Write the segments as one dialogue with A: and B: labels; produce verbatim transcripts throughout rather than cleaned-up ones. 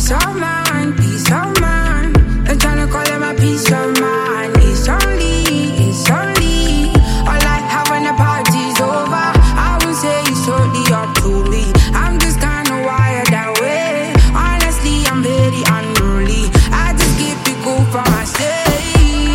A: Peace of mind, peace of mind. I'm tryna call it my peace of mind. It's only, it's only all I have when the party's over. I won't say it's totally up to me. I'm just kinda wired that way. Honestly, I'm very unruly. I just keep it cool for my sake.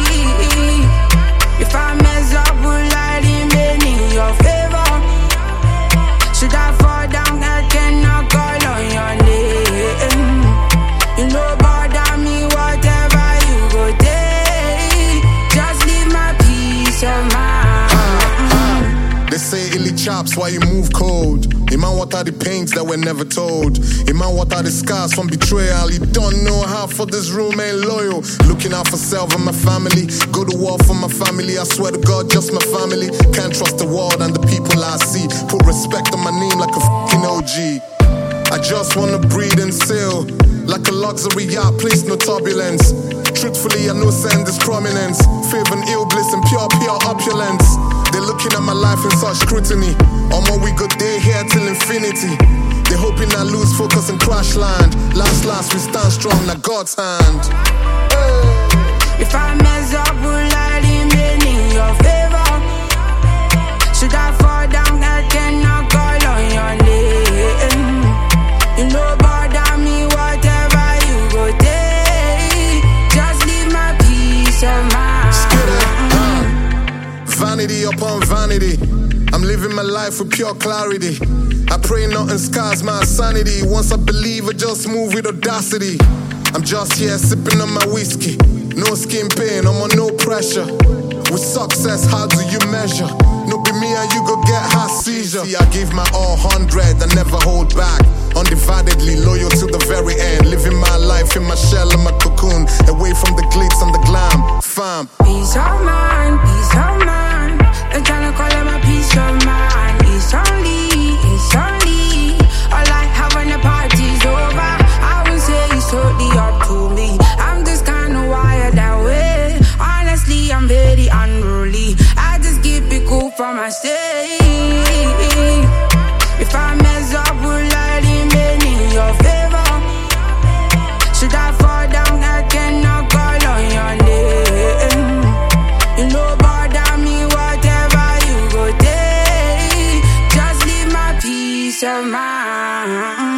A: If I mess up, will I remain in your favor? Should I fall down, I cannot call on your name. You know bother me, whatever you go take. Just leave my peace of mind.
B: uh, uh, They say illy chops while you move cold. Iman, what are the pains that were never told? Iman, what are the scars from betrayal? You don't know how for this room ain't loyal. Looking out for self and my family. Go to war for my family. I swear to God, just my family. Can't trust the world and the people I see. Put respect on my name like a fucking O G. I just wanna breathe and sail like a luxury yacht, place no turbulence. Truthfully, I know send this prominence. Favor and ill bliss and pure, pure opulence. They're looking at my life in such scrutiny. On what we good day here till infinity. They're hoping I lose focus and crash land. Last, last, we stand strong, now God's hand.
A: Hey. If I mess up, will I remain in your favor? Should I fall down, I cannot call on your name. You know bother me, whatever you go take. Just leave my peace of mind.
B: uh, Vanity upon vanity. I'm living my life with pure clarity. I pray nothing scars my sanity. Once I believe, I just move with audacity. I'm just here sipping on my whiskey. No skin pain, I'm on no pressure. With success, how do you measure? No be me and you go get high seizure. See, I give my all hundred, I never hold back. Undividedly loyal to the very end. Living my life in my shell and my cocoon. Away from the glitz and the glam. Fam.
A: Peace of mind, peace of mind. I'm tryna call it my peace of mind. It's only, it's only all I have when the party's over. I won't say it's totally up to me. I'm just kinda wired that way. Honestly, I'm very unruly. I just keep it cool for my sake. If I mess up, will I remain in your favor? Should I fall down, I cannot call on your name. You know bother me, whatever you go take. Just leave my peace of mind.